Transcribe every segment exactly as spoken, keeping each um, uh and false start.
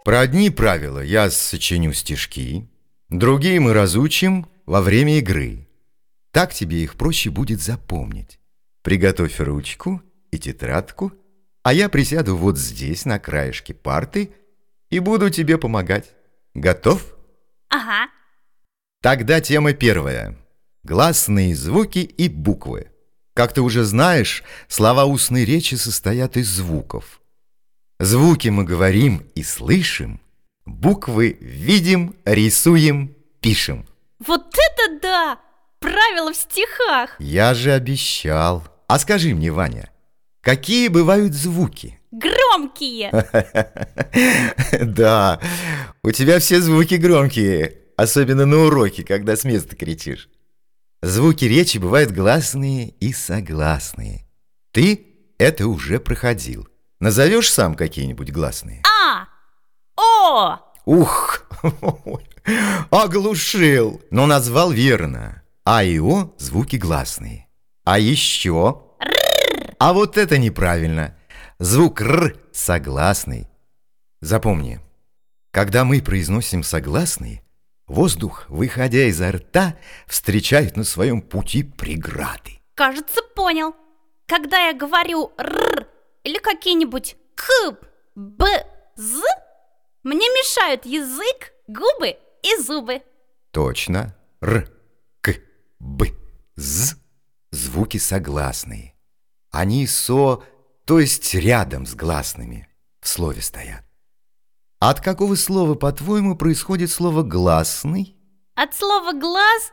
Про одни правила я сочиню стишки, другие мы разучим во время игры. Так тебе их проще будет запомнить. Приготовь ручку и тетрадку, а я присяду вот здесь, на краешке парты, и буду тебе помогать. Готов? Ага. Тогда тема первая. Гласные звуки и буквы. Как ты уже знаешь, слова устной речи состоят из звуков. Звуки мы говорим и слышим, буквы видим, рисуем, пишем. Вот это да! Правила в стихах! Я же обещал. А скажи мне, Ваня, какие бывают звуки? Громкие! Да, у тебя все звуки громкие, особенно на уроке, когда с места кричишь. Звуки речи бывают гласные и согласные. Ты это уже проходил. Назовешь сам какие-нибудь гласные? А, О. Ух, оглушил. Но назвал верно. А и О звуки гласные. А еще? Р. А вот это неправильно. Звук Р согласный. Запомни, когда мы произносим согласный, воздух, выходя изо рта, встречает на своем пути преграды. Кажется, понял. Когда я говорю Р или какие-нибудь К, Б, З, мне мешают язык, губы и зубы. Точно. Р, К, Б, З. Звуки согласные. Они со, то есть рядом с гласными, в слове стоят. От какого слова, по-твоему, происходит слово «гласный»? От слова «глаз»?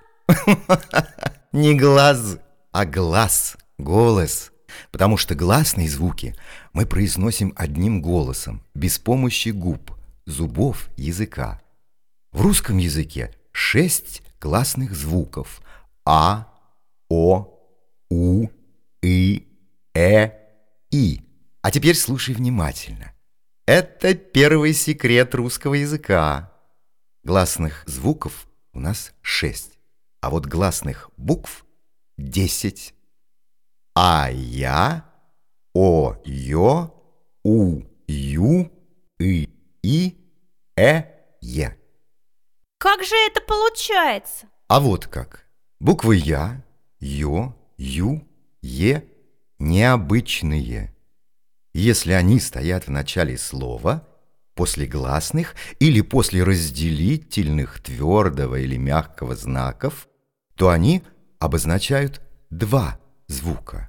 Не глаз, а глаз, голос. Потому что гласные звуки мы произносим одним голосом, без помощи губ, зубов, языка. В русском языке шесть гласных звуков: А, О, У, И, Э, И. А теперь слушай внимательно. Это первый секрет русского языка. Гласных звуков у нас шесть, а вот гласных букв десять. А, Я, О, Ё, У, Ю, И, И, Э, Е. Как же это получается? А вот как. Буквы Я, Ё, Ю, Е необычные. Если они стоят в начале слова, после гласных или после разделительных твердого или мягкого знаков, то они обозначают два звука.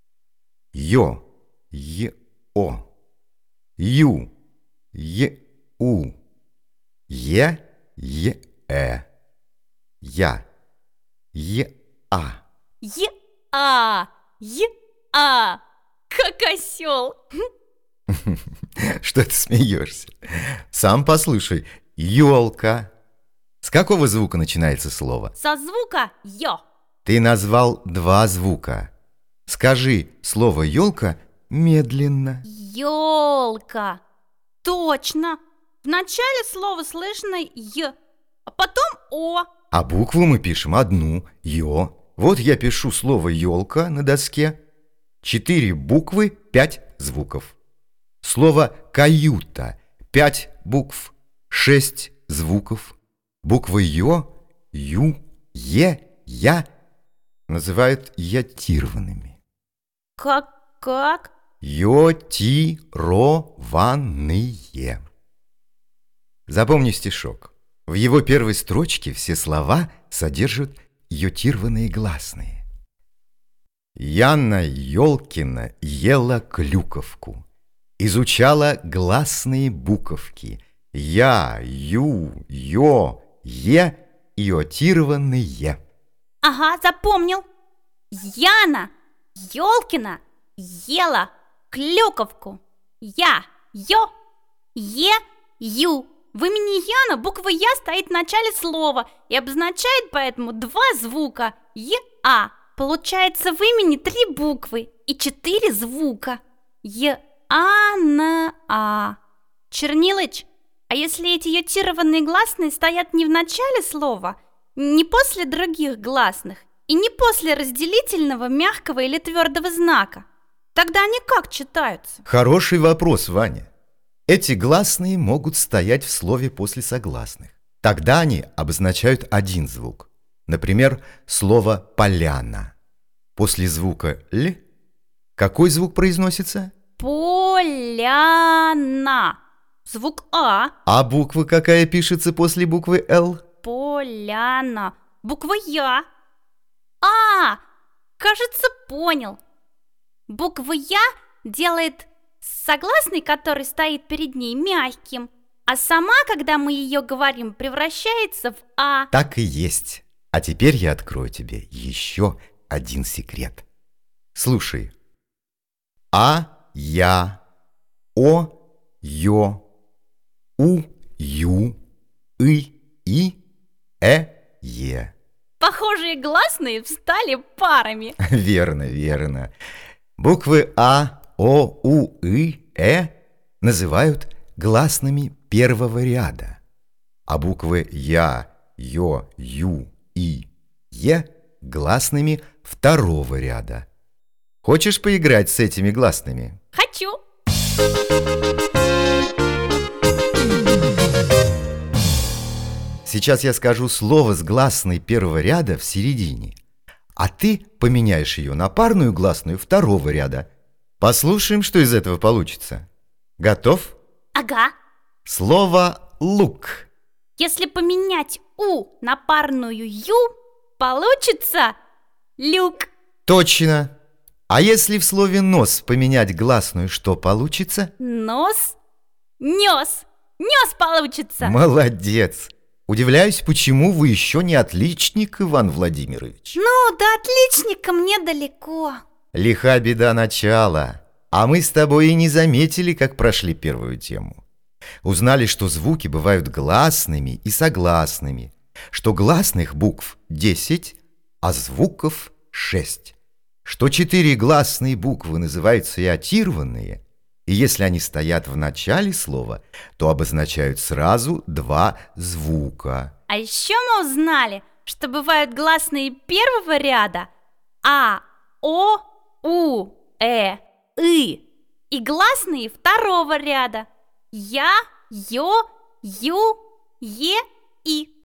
Ё, Е-О, Ю, Е-У, Е, Е-Э, Я, Е-А. Е-А, Е-А, как осел. Что ты смеешься? Сам послушай. Ёлка. С какого звука начинается слово? Со звука Ё. Ты назвал два звука. Скажи слово «ёлка» медленно. Ёлка. Точно. В начале слова слышно Й, а потом О. А букву мы пишем одну – «ё». Вот я пишу слово «ёлка» на доске. Четыре буквы, пять звуков. Слово «каюта» – пять букв, шесть звуков. Буквы «ё», «ю», «е», «я» называют йотированными. Как-как? Йотированные. Запомни стишок. В его первой строчке все слова содержат йотированные гласные. Яна Ёлкина ела клюковку, изучала гласные буковки. Я, ю, ё, е, йотированные. Ага, запомнил. Яна Ёлкина ела клюковку. Я, ё, е, ю. В имени Яна буква Я стоит в начале слова и обозначает поэтому два звука Е-А. Получается, в имени три буквы и четыре звука Е-А-На-А. Чернилыч, а если эти йотированные гласные стоят не в начале слова, не после других гласных и не после разделительного мягкого или твердого знака, тогда они как читаются? Хороший вопрос, Ваня. Эти гласные могут стоять в слове после согласных. Тогда они обозначают один звук. Например, слово «поляна». После звука «л» какой звук произносится? Поляна. Звук А. А буква какая пишется после буквы «л»? Поляна. Буква Я. А, кажется, понял. Буква Я делает согласный, который стоит перед ней, мягким, а сама, когда мы ее говорим, превращается в А. Так и есть. А теперь я открою тебе еще один секрет. Слушай. А, я, о, ё, у, ю, и, и, э, е. Похожие гласные встали парами. Верно, верно. Буквы А, О, У, И, Э называют гласными первого ряда, а буквы Я, Ё, Ю, И, Е гласными второго ряда. Хочешь поиграть с этими гласными? Хочу. Сейчас я скажу слово с гласной первого ряда в середине, а ты поменяешь ее на парную гласную второго ряда. Послушаем, что из этого получится. Готов? Ага. Слово «лук». Если поменять У на парную Ю, получится люк. Точно. А если в слове «нос» поменять гласную, что получится? Нос. Нес. Нес получится. Молодец. Удивляюсь, почему вы еще не отличник, Иван Владимирович. Ну, до отличника мне далеко. Лиха беда начала. А мы с тобой и не заметили, как прошли первую тему. Узнали, что звуки бывают гласными и согласными, что гласных букв десять, а звуков шесть, что четыре гласные буквы называются иотированные, и если они стоят в начале слова, то обозначают сразу два звука. А еще мы узнали, что бывают гласные первого ряда А, О, У, Э, И и гласные второго ряда Я, Ё, Ю, Е, И.